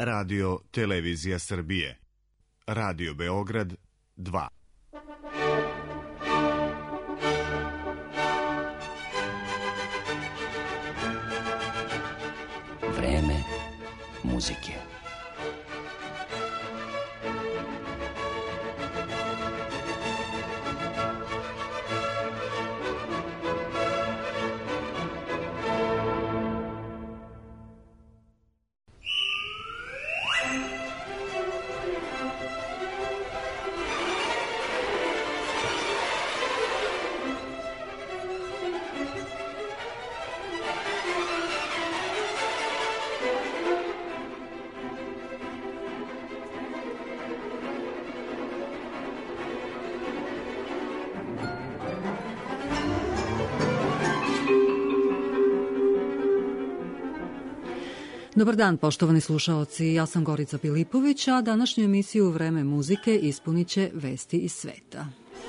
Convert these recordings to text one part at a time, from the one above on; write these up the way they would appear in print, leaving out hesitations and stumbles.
Radio Televizija Srbije. Radio Beograd 2. Vreme muzike. Dobar dan, poštovani slušaoci, ja sam Gorica Pilipović, a današnju emisiju Vreme muzike ispunit će vesti iz sveta.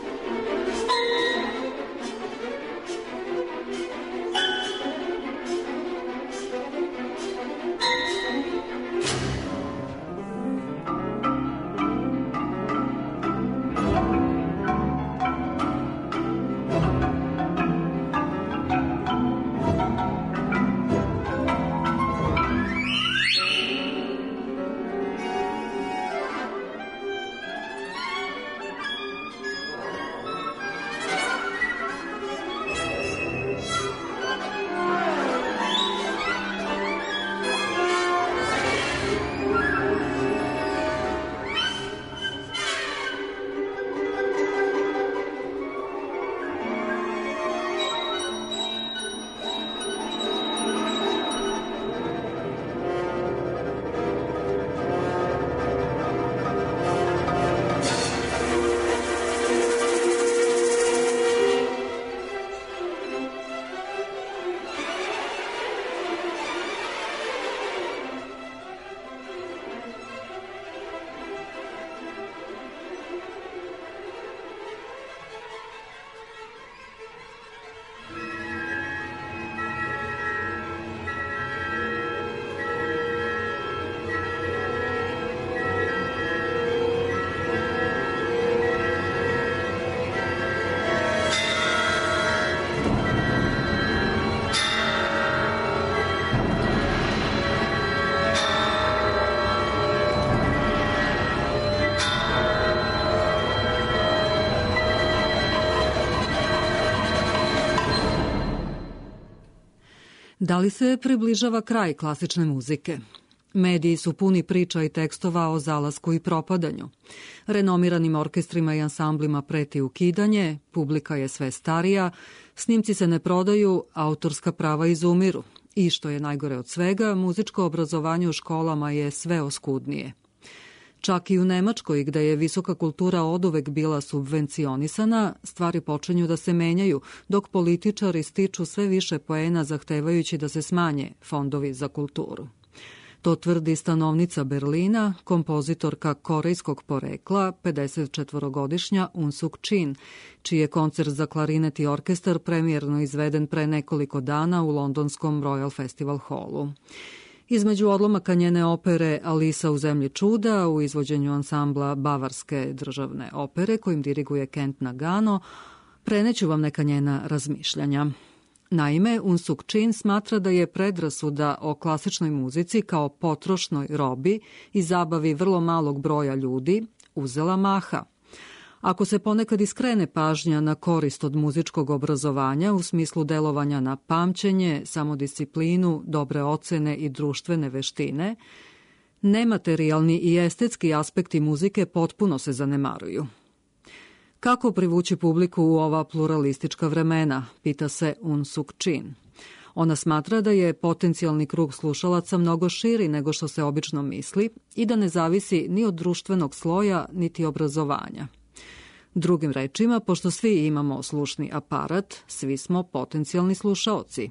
Da li se približava kraj klasične muzike? Mediji su puni priča i tekstova o zalasku i propadanju. Renomiranim orkestrima i ansamblima preti ukidanje, publika je sve starija, snimci se ne prodaju, autorska prava izumiru. I što je najgore od svega, muzičko obrazovanje u školama je sve oskudnije. Čak i u Nemačkoj, gde je visoka kultura oduvek bila subvencionisana, stvari počinju da se menjaju, dok političari stiču sve više poena zahtevajući da se smanje fondovi za kulturu. To tvrdi stanovnica Berlina, kompozitorka korejskog porekla, 54-godišnja Un Suk Chin, čiji je koncert za klarinet i orkestar premijerno izveden pre nekoliko dana u londonskom Royal Festival Hallu. Između odlomaka njene opere Alisa u zemlji čuda u izvođenju ansambla Bavarske državne opere kojim diriguje Kent Nagano, preneću vam neka njena razmišljanja. Naime, Un Suk Chin smatra da je predrasuda o klasičnoj muzici kao potrošnoj robi i zabavi vrlo malog broja ljudi uzela maha. Ako se ponekad iskrene pažnja na korist od muzičkog obrazovanja u smislu delovanja na pamćenje, samodisciplinu, dobre ocene i društvene veštine, nematerijalni i estetski aspekti muzike potpuno se zanemaruju. Kako privući publiku u ova pluralistička vremena, pita se Un Suk Chin. Ona smatra da je potencijalni krug slušalaca mnogo širi nego što se obično misli i da ne zavisi ni od društvenog sloja niti obrazovanja. Drugim rečima, pošto svi imamo slušni aparat, svi smo potencijalni slušaoci.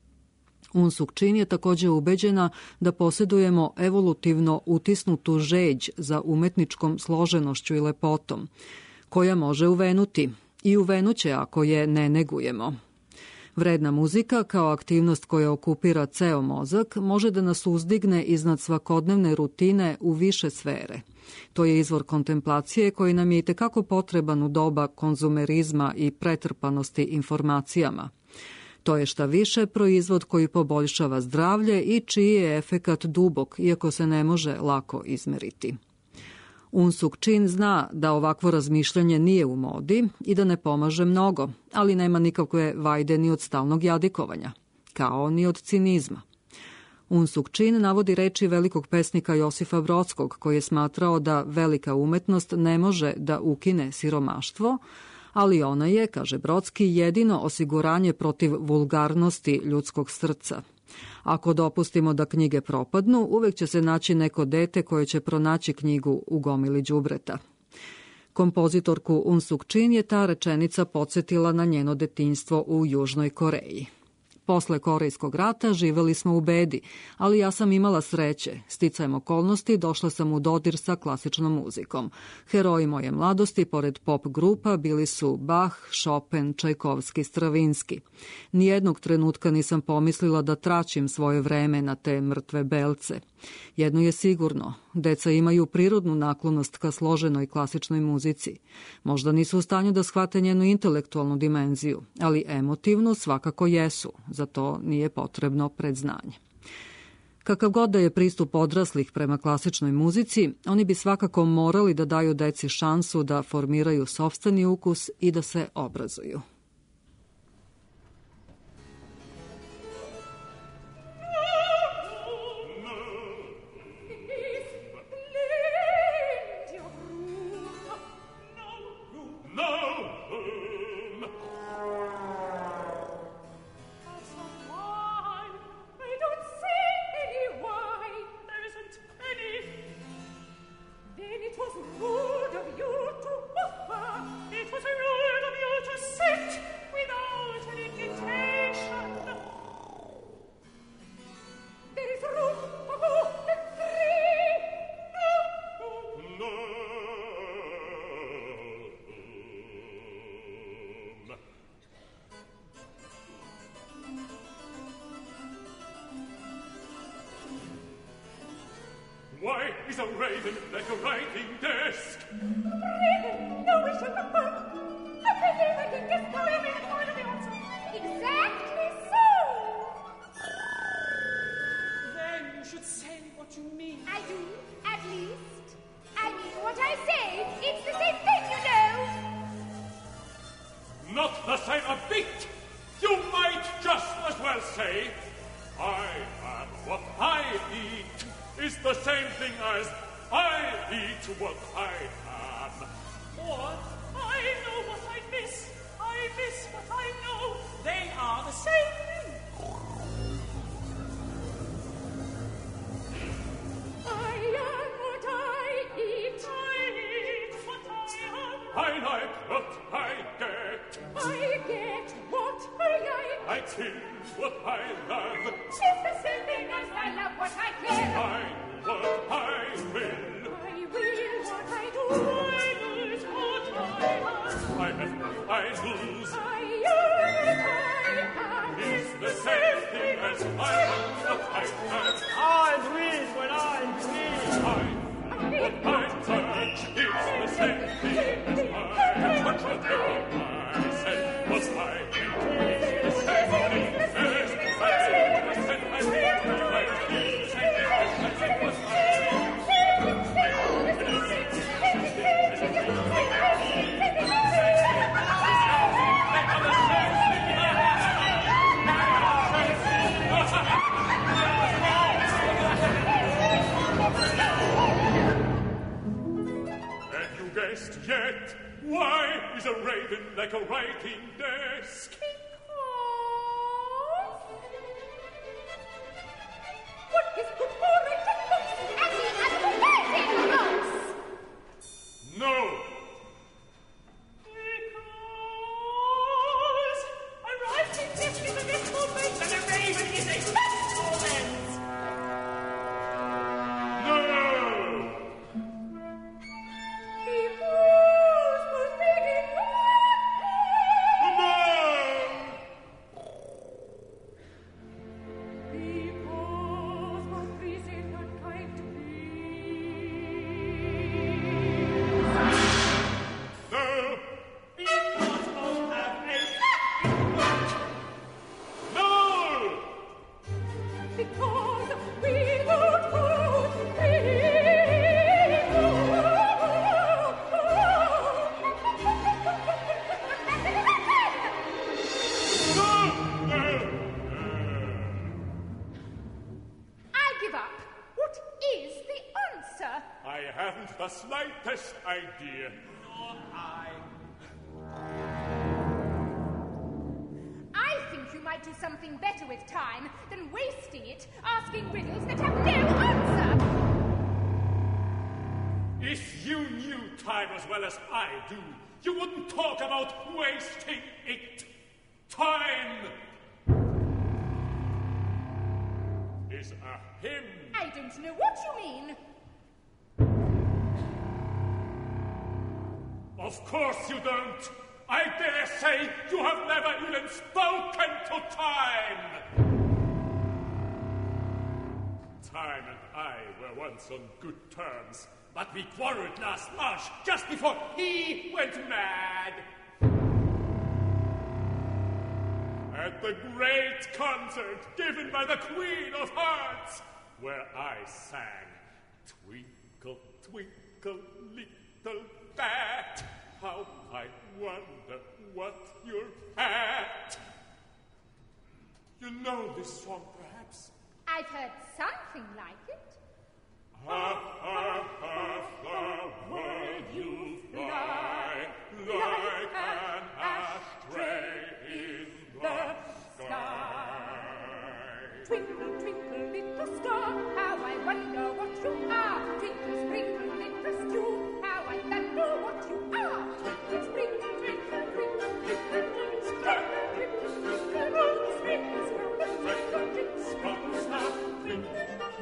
Un Suk Chin je također ubeđena da posjedujemo evolutivno utisnutu žeđ za umetničkom složenošću i lepotom, koja može uvenuti i uvenuće ako je ne negujemo. Vredna muzika, kao aktivnost koja okupira ceo mozak, može da nas uzdigne iznad svakodnevne rutine u više sfere. To je izvor kontemplacije koji nam je itekako potreban u doba konzumerizma i pretrpanosti informacijama. To je šta više proizvod koji poboljšava zdravlje i čiji je efekat dubok, iako se ne može lako izmeriti. Un Suk Čin zna da ovakvo razmišljanje nije u modi i da ne pomaže mnogo, ali nema nikakve vajde ni od stalnog jadikovanja, kao ni od cinizma. Un Suk Čin navodi reči velikog pesnika Josifa Brodskog, koji je smatrao da velika umetnost ne može da ukine siromaštvo, ali ona je, kaže Brodski, jedino osiguranje protiv vulgarnosti ljudskog srca. Ako dopustimo da knjige propadnu, uvek će se naći neko dete koje će pronaći knjigu u gomili đubreta. Kompozitorku Un Suk Čin je ta rečenica podsjetila na njeno detinjstvo u Južnoj Koreji. Posle Korejskog rata živeli smo u bedi, ali ja sam imala sreće. Sticajem okolnosti došla sam u dodir sa klasičnom muzikom. Heroji moje mladosti, pored pop grupa, bili su Bach, Chopin, Čajkovski, Stravinski. Nijednog trenutka nisam pomislila da traćim svoje vreme na te mrtve belce. Jedno je sigurno, deca imaju prirodnu naklonost ka složenoj klasičnoj muzici. Možda nisu u stanju da shvate njenu intelektualnu dimenziju, ali emotivnu svakako jesu, za to nije potrebno predznanje. Kakav god da je pristup odraslih prema klasičnoj muzici, oni bi svakako morali da daju deci šansu da formiraju sopstveni ukus i da se obrazuju. Why is a raven like a writing desk? Raven? No, we should not work. A writing desk, no, you mean a point of the answer. Exactly so. Then you should say what you mean. I do, at least. I mean what I say. It's the same thing, you know. Not the same a bit. You might just as well say, I am what I eat. Is the same thing as I eat what I am. Or I know what I miss what I know. They are the same thing. I am what I eat. I eat what I am. I like what I get. I get what I like. I kill what I love. It's the same thing as I love what I care. I what I will. I will what I do. I lose what I have. I have what I lose. I am. It's the same thing as I have what I have. I win when I win. What I touch is the same thing as I touch what I said. What I eat is the same thing as I said. I said what I eat. Yet, why is a raven like a writing desk? What is good for writing books? And he has for writing books. No. Because a writing desk is a little bit and a raven is a instrument. No. Because we're thinking No. I haven't the slightest idea. Nor I. I think you might do something better with time than wasting it asking riddles that have no answer. If you knew time as well as I do, you wouldn't talk about wasting it. Time is a hymn. I don't know what you mean. Of course you don't. I dare say you have never even spoken to time. Time and I were once on good terms, but we quarreled last March, just before he went mad. At the great concert given by the Queen of Hearts, where I sang, Twinkle, twinkle, little bat, how I wonder what you're at. You know this song, perhaps? I've heard something like it. Up, up, up the world you fly, like an ashtray in the sky. Twinkle, twinkle, little star, how I wonder what you are. Twinkle, sprinkle, little stew, how I wonder what you are. Twinkle, sprinkle, twinkle, twinkle, little star. Twinkle, twinkle, roll, sprinkle, sprinkle, twinkle, twinkle, sprinkle, star. Twinkle,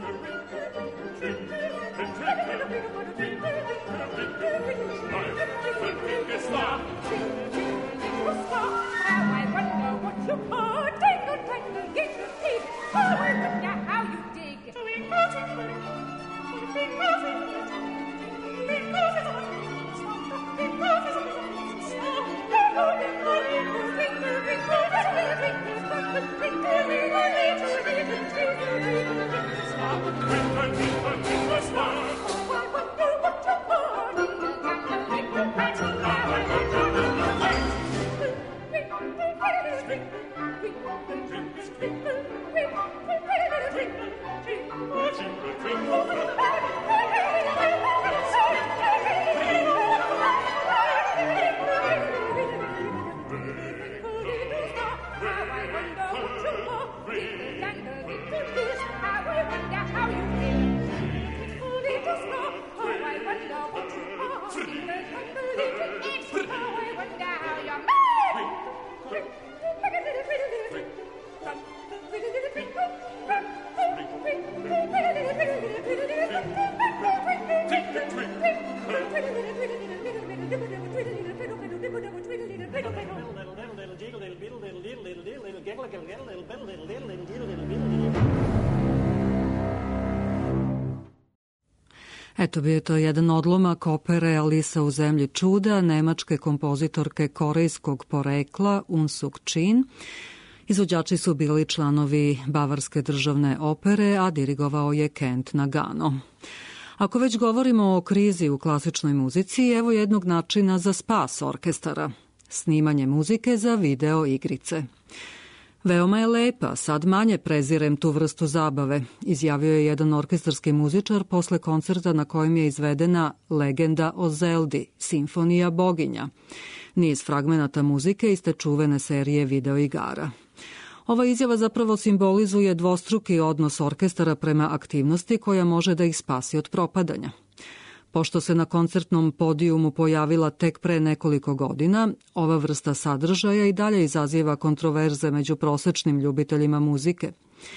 Eto, bio je to jedan odlomak opere Alisa u zemlji čuda, nemačke kompozitorke korejskog porekla Un Suk Chin. Izvođači su bili članovi Bavarske državne opere, a dirigovao je Kent Nagano. Ako već govorimo o krizi u klasičnoj muzici, evo jednog načina za spas orkestara. Snimanje muzike za video igrice. Veoma je lepa, sad manje prezirem tu vrstu zabave, izjavio je jedan orkestarski muzičar posle koncerta na kojem je izvedena Legenda o Zeldi, Simfonija boginja, niz fragmenata muzike iz te čuvene serije videoigara. Ova izjava zapravo simbolizuje dvostruki odnos orkestara prema aktivnosti koja može da ih spasi od propadanja. Pošto se na koncertnom podijumu pojavila tek pre nekoliko godina, ova vrsta sadržaja i dalje izaziva kontroverze među prosečnim ljubiteljima muzike.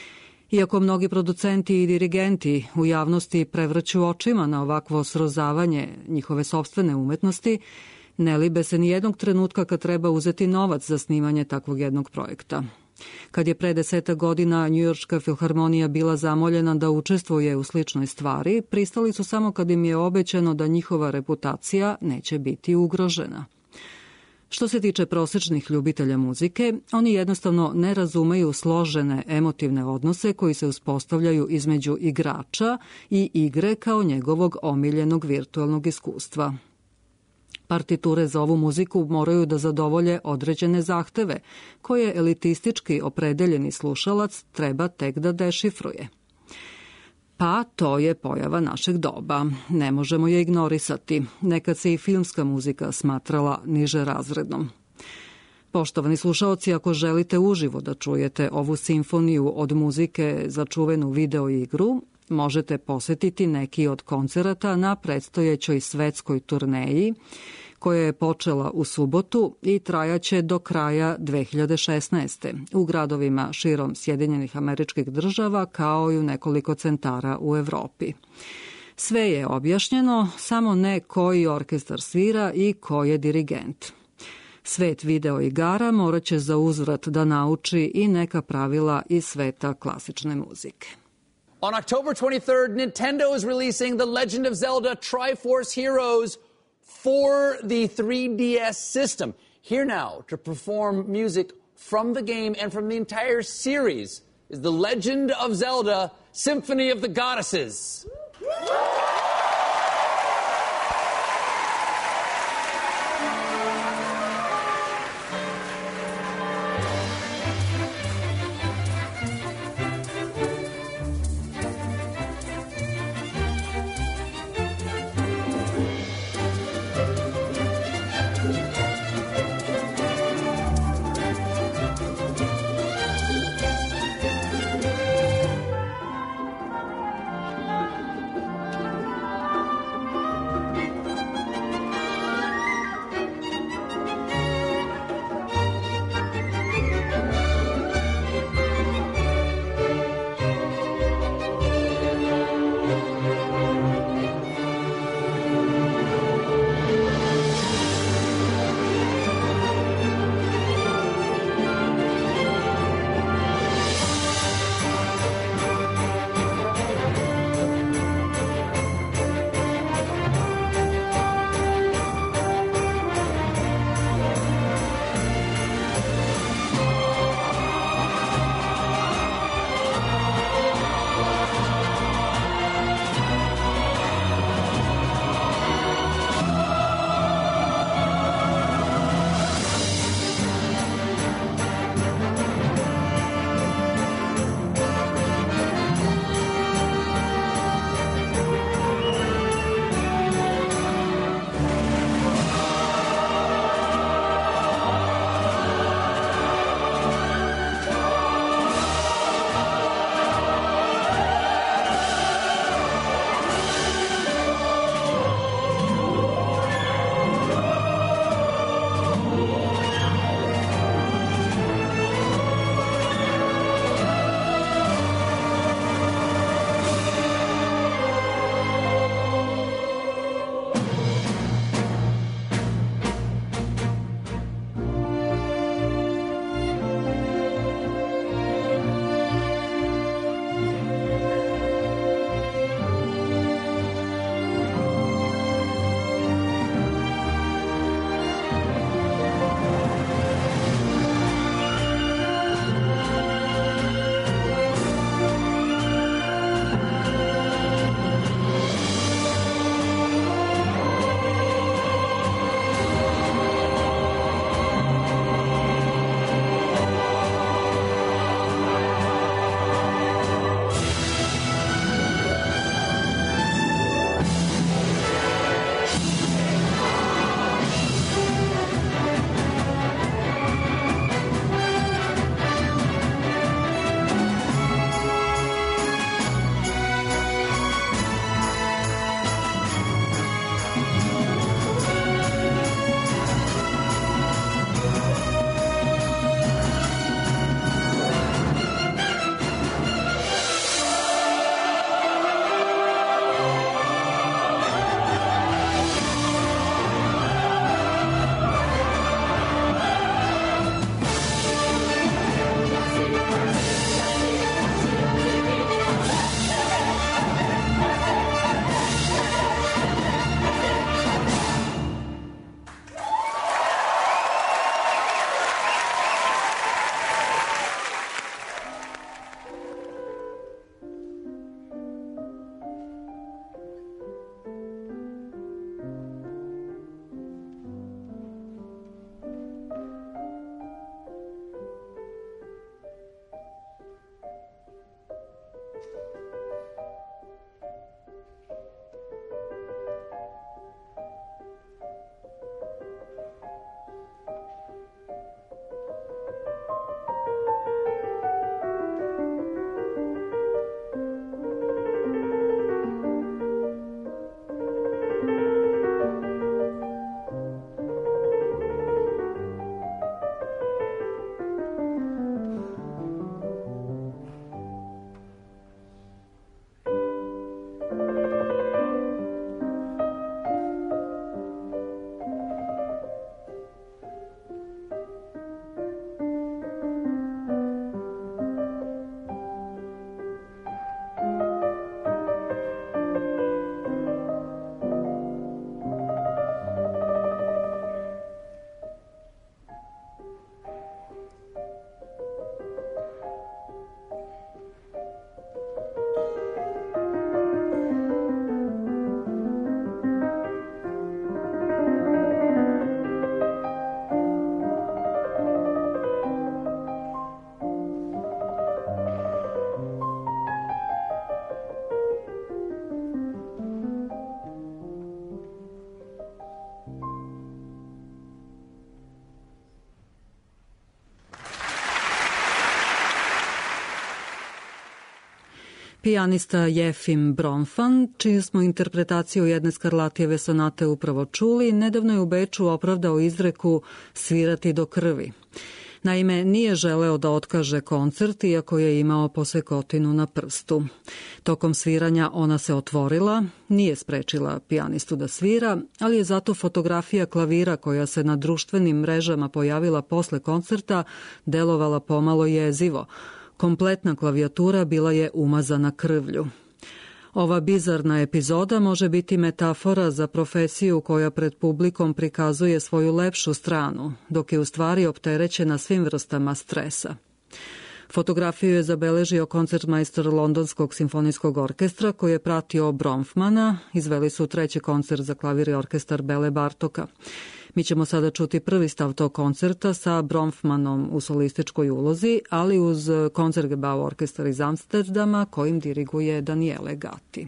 Iako mnogi producenti i dirigenti u javnosti prevrću očima na ovakvo srozavanje njihove sopstvene umetnosti, ne libe se ni jednog trenutka kad treba uzeti novac za snimanje takvog jednog projekta. Kad je pre 10 godina Njujorška filharmonija bila zamoljena da učestvuje u sličnoj stvari, pristali su samo kad im je obećano da njihova reputacija neće biti ugrožena. Što se tiče prosečnih ljubitelja muzike, oni jednostavno ne razumeju složene emotivne odnose koji se uspostavljaju između igrača i igre kao njegovog omiljenog virtualnog iskustva. Partiture za ovu muziku moraju da zadovolje određene zahteve, koje elitistički opredeljeni slušalac treba tek da dešifruje. Pa to je pojava našeg doba. Ne možemo je ignorisati. Nekad se i filmska muzika smatrala niže razrednom. Poštovani slušaoci, ako želite uživo da čujete ovu simfoniju od muzike za čuvenu video igru, možete posetiti neki od koncerata na predstojećoj svetskoj turneji, koja je počela u subotu i trajaće do kraja 2016. u gradovima širom Sjedinjenih Američkih Država kao i u nekoliko centara u Evropi. Sve je objašnjeno, samo ne koji orkestar svira i ko je dirigent. Svet video igara morat će za uzvrat da nauči i neka pravila iz sveta klasične muzike. On October 23rd, Nintendo is releasing The Legend of Zelda Triforce Heroes for the 3DS system. Here now to perform music from the game and from the entire series is The Legend of Zelda Symphony of the Goddesses. Pijanista Jefim Bronfman, čiju smo interpretaciju jedne Skarlatijeve sonate upravo čuli, nedavno je u Beču opravdao izreku svirati do krvi. Naime, nije želeo da otkaže koncert, iako je imao posekotinu na prstu. Tokom sviranja ona se otvorila, nije sprečila pijanistu da svira, ali je zato fotografija klavira koja se na društvenim mrežama pojavila posle koncerta delovala pomalo jezivo. Kompletna klavijatura bila je umazana krvlju. Ova bizarna epizoda može biti metafora za profesiju koja pred publikom prikazuje svoju lepšu stranu, dok je u stvari opterećena svim vrstama stresa. Fotografiju je zabeležio koncertmajstor Londonskog simfonijskog orkestra koji je pratio Bronfmana. Izveli su treći koncert za klavir i orkestar Bele Bartoka. Mi ćemo sada čuti prvi stav tog koncerta sa Bronfmanom u solističkoj ulozi, ali uz Koncertgebouw orkestar iz Amsterdama kojim diriguje Daniele Gatti.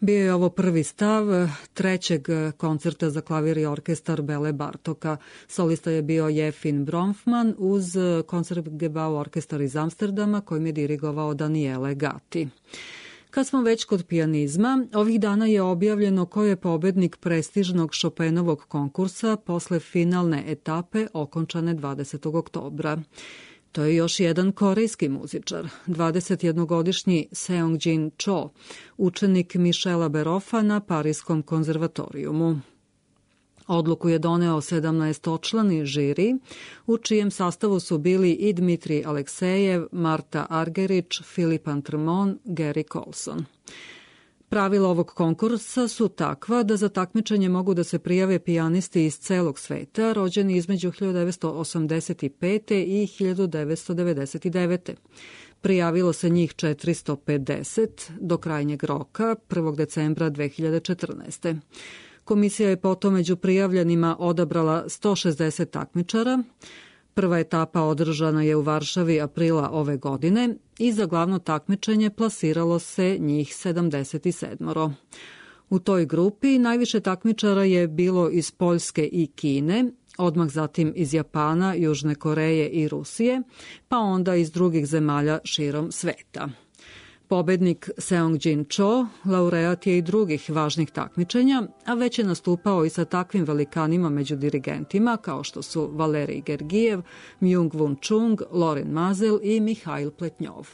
Bio je ovo prvi stav trećeg koncerta za klavir i orkestar Bele Bartoka. Solista je bio Jefin Bronfman uz Concertgebouw orkestar iz Amsterdama kojim je dirigovao Daniele Gatti. Kad smo već kod pijanizma, ovih dana je objavljeno ko je pobednik prestižnog Chopinovog konkursa posle finalne etape okončane 20. oktobra. To je još jedan korejski muzičar, 21-godišnji Seong-jin Cho, učenik Michela Berofa na Parijskom konzervatorijumu. Odluku je doneo 17-člani žiri, u čijem sastavu su bili i Dmitri Aleksejev, Marta Argerić, Filip Antremon, Gary Colson. Pravila ovog konkursa su takva da za takmičenje mogu da se prijave pijanisti iz celog sveta, rođeni između 1985. i 1999. Prijavilo se njih 450 do krajnjeg roka 1. decembra 2014. Komisija je potom među prijavljenima odabrala 160 takmičara. Prva etapa održana je u Varšavi aprila ove godine i za glavno takmičenje plasiralo se njih 77. U toj grupi najviše takmičara je bilo iz Poljske i Kine, odmah zatim iz Japana, Južne Koreje i Rusije, pa onda iz drugih zemalja širom sveta. Pobednik Seong-jin Cho laureat je i drugih važnih takmičenja, a već je nastupao i sa takvim velikanima među dirigentima kao što su Valerij Gergijev, Myung-Whun Chung, Lorin Maazel i Mihail Pletnjov.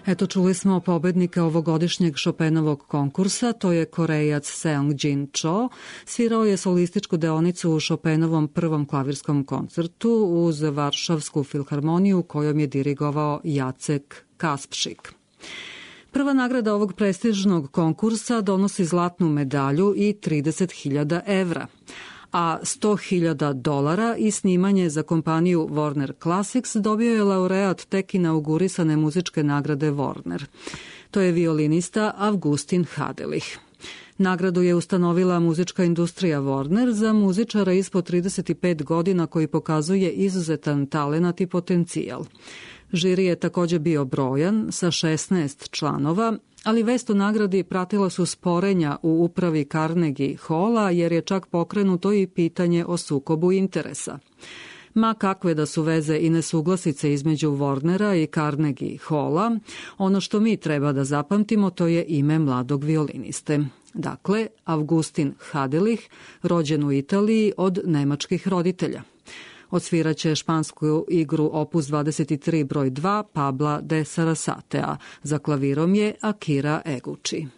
Eto, čuli smo pobednika ovogodišnjeg Chopinovog konkursa, to je Korejac Seong-jin Cho. Svirao je solističku deonicu u Chopinovom prvom klavirskom koncertu uz Varšavsku filharmoniju kojom je dirigovao Jacek Kaspšik. Prva nagrada ovog prestižnog konkursa donosi zlatnu medalju i 30.000 evra, a $100.000 i snimanje za kompaniju Warner Classics dobio je laureat tek inaugurisane muzičke nagrade Warner. To je violinista Augustin Hadelich. Nagradu je ustanovila muzička industrija Warner za muzičara ispod 35 godina koji pokazuje izuzetan talenat i potencijal. Žiri je također bio brojan sa 16 članova, ali vest o nagradi pratila su sporenja u upravi Carnegie Halla jer je čak pokrenuto i pitanje o sukobu interesa. Ma kakve da su veze i nesuglasice između Warnera i Carnegie Halla, ono što mi treba da zapamtimo to je ime mladog violiniste. Dakle, Augustin Hadelich, rođen u Italiji od nemačkih roditelja. Odsviraće špansku igru opus 23 broj 2 Pabla de Sarasatea. Za klavirom je Akira Eguchi.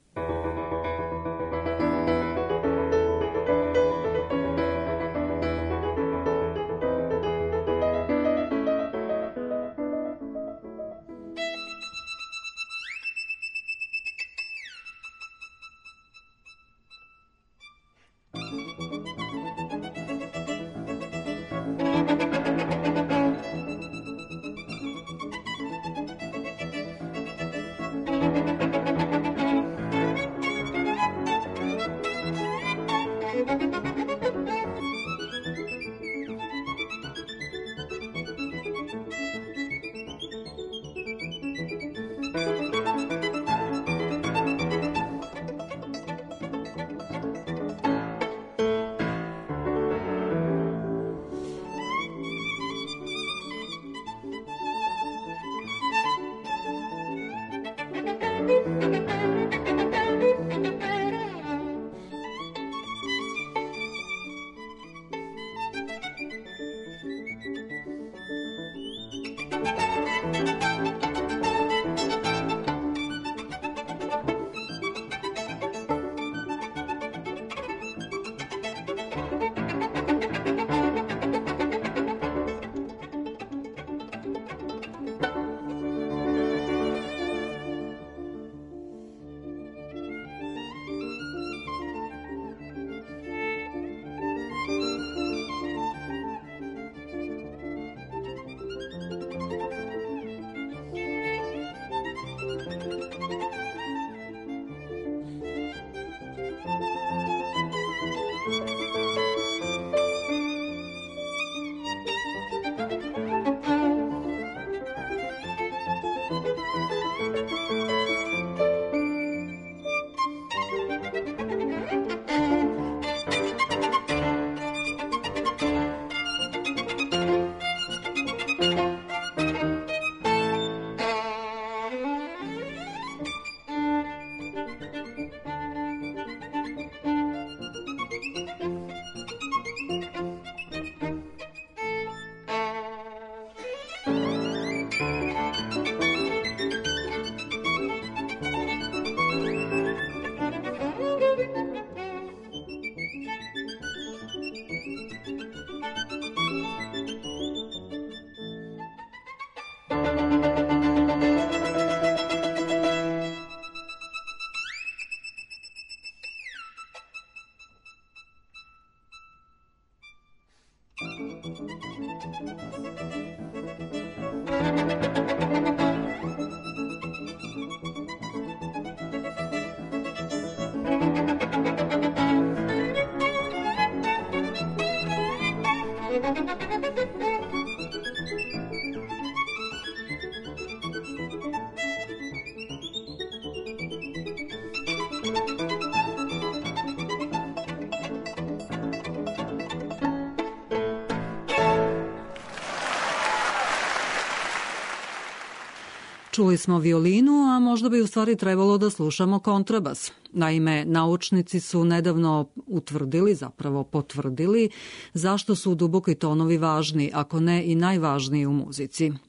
Čuli smo violinu, a možda bi u stvari trebalo da slušamo kontrabas. Naime, naučnici su nedavno utvrdili, zapravo potvrdili, zašto su duboki tonovi važni, ako ne i najvažniji u muzici.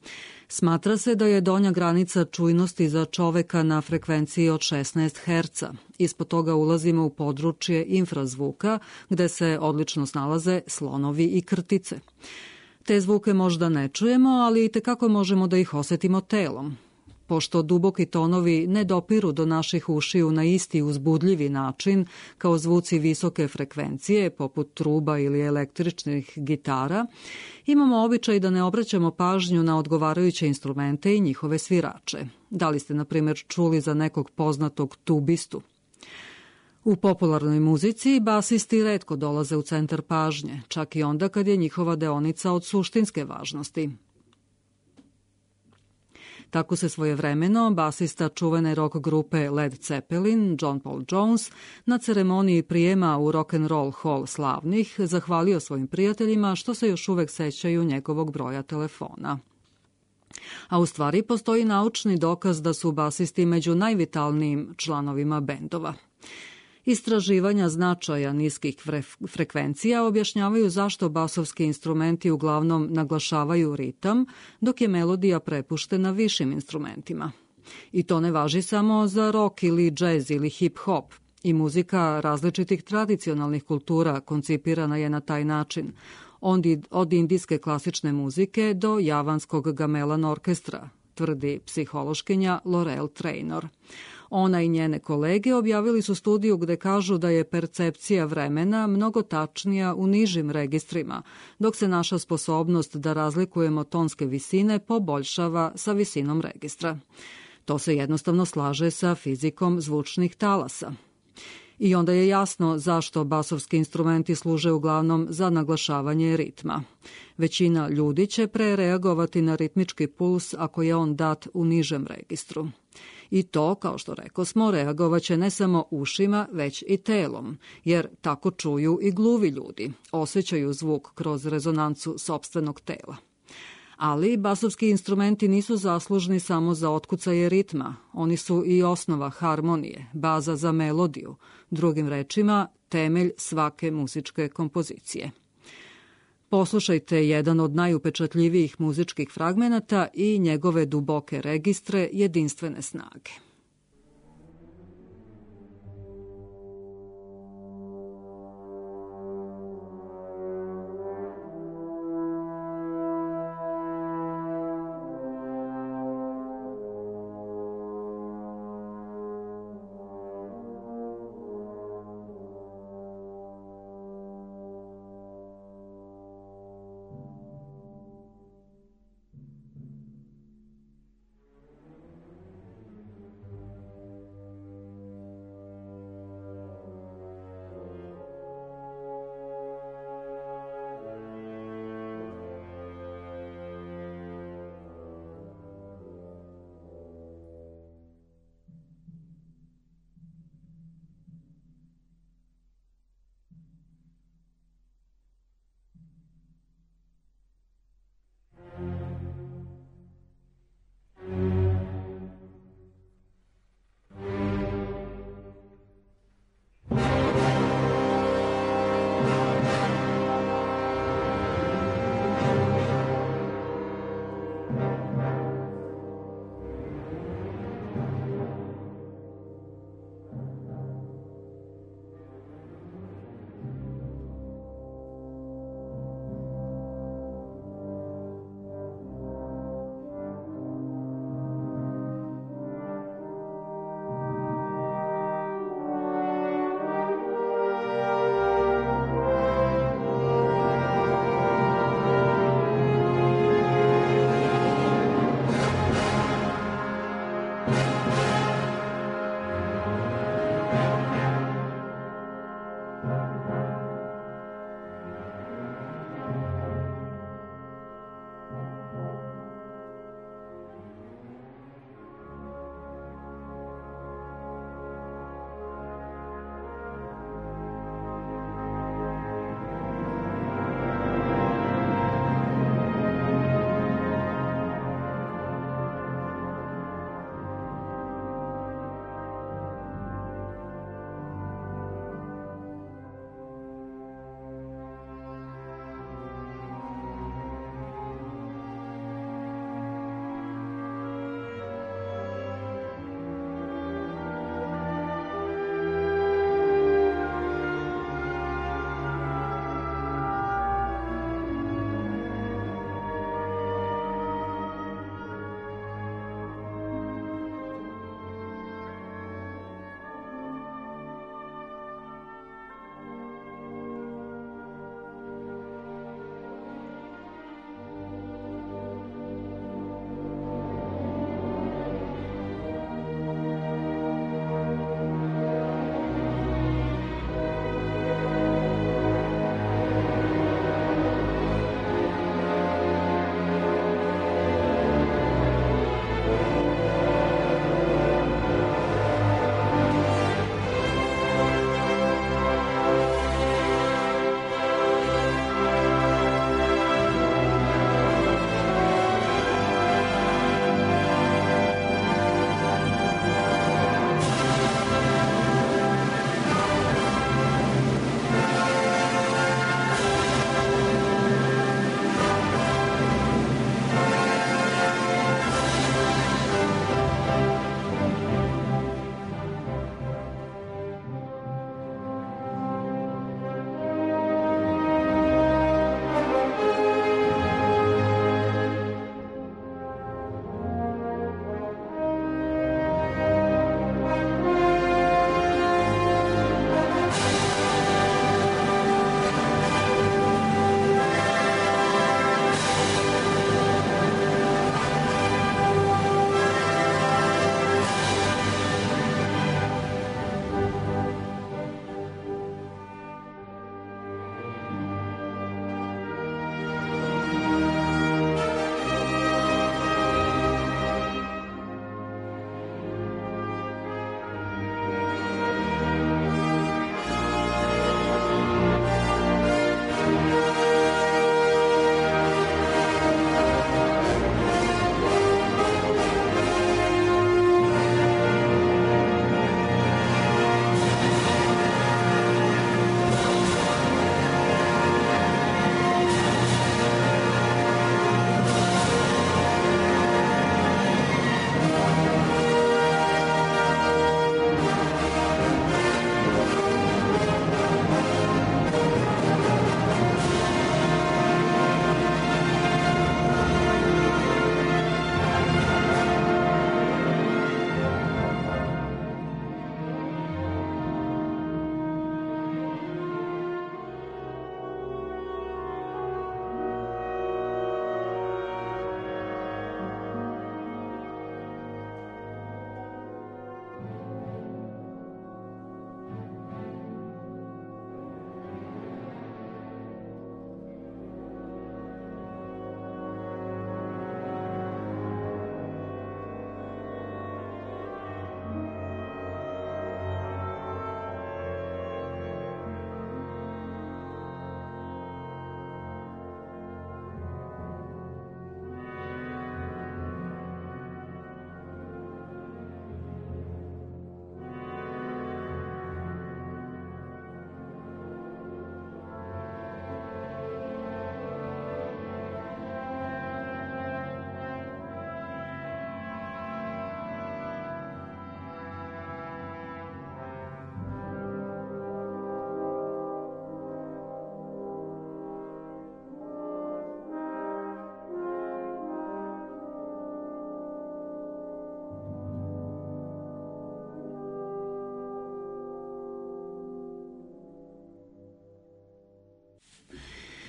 Smatra se da je donja granica čujnosti za čoveka na frekvenciji od 16 Hz. Ispod toga ulazimo u područje infrazvuka, gde se odlično snalaze slonovi i krtice. Te zvuke možda ne čujemo, ali i tekako možemo da ih osetimo telom. Pošto duboki tonovi ne dopiru do naših ušiju na isti uzbudljivi način kao zvuci visoke frekvencije, poput truba ili električnih gitara, imamo običaj da ne obraćamo pažnju na odgovarajuće instrumente i njihove svirače. Da li ste, na primjer, čuli za nekog poznatog tubistu? U popularnoj muzici basisti retko dolaze u centar pažnje, čak i onda kad je njihova deonica od suštinske važnosti. Tako se svojevremeno basista čuvene rock grupe Led Zeppelin, John Paul Jones, na ceremoniji prijema u Rock'n'Roll Hall slavnih zahvalio svojim prijateljima što se još uvek sećaju njegovog broja telefona. A u stvari postoji naučni dokaz da su basisti među najvitalnijim članovima bendova. Istraživanja značaja niskih frekvencija objašnjavaju zašto basovski instrumenti uglavnom naglašavaju ritam, dok je melodija prepuštena višim instrumentima. I to ne važi samo za rock ili džez ili hip-hop. I muzika različitih tradicionalnih kultura koncipirana je na taj način, od indijske klasične muzike do javanskog gamelan orkestra, tvrdi psihološkinja Laurel Trainor. Ona i njene kolege objavili su studiju gde kažu da je percepcija vremena mnogo tačnija u nižim registrima, dok se naša sposobnost da razlikujemo tonske visine poboljšava sa visinom registra. To se jednostavno slaže sa fizikom zvučnih talasa. I onda je jasno zašto basovski instrumenti služe uglavnom za naglašavanje ritma. Većina ljudi će prereagovati na ritmički puls ako je on dat u nižem registru. I to, kao što rekosmo, reagovaće ne samo ušima, već i telom, jer tako čuju i gluvi ljudi, osjećaju zvuk kroz rezonancu sopstvenog tela. Ali basovski instrumenti nisu zaslužni samo za otkucaje ritma, oni su i osnova harmonije, baza za melodiju, drugim rečima, temelj svake muzičke kompozicije. Poslušajte jedan od najupečatljivijih muzičkih fragmenata i njegove duboke registre jedinstvene snage.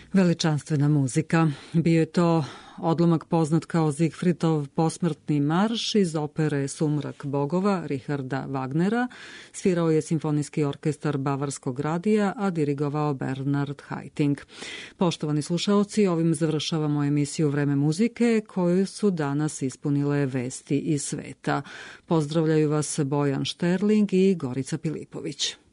Veličanstvena muzika. Bio je to odlomak poznat kao Zigfridov posmrtni marš iz opere Sumrak bogova Richarda Wagnera. Svirao je Simfonijski orkestar Bavarskog radija, a dirigovao Bernard Haitink. Poštovani slušaoci, ovim završavamo emisiju Vreme muzike koju su danas ispunile vesti iz sveta. Pozdravljaju vas Bojan Šterling i Gorica Pilipović.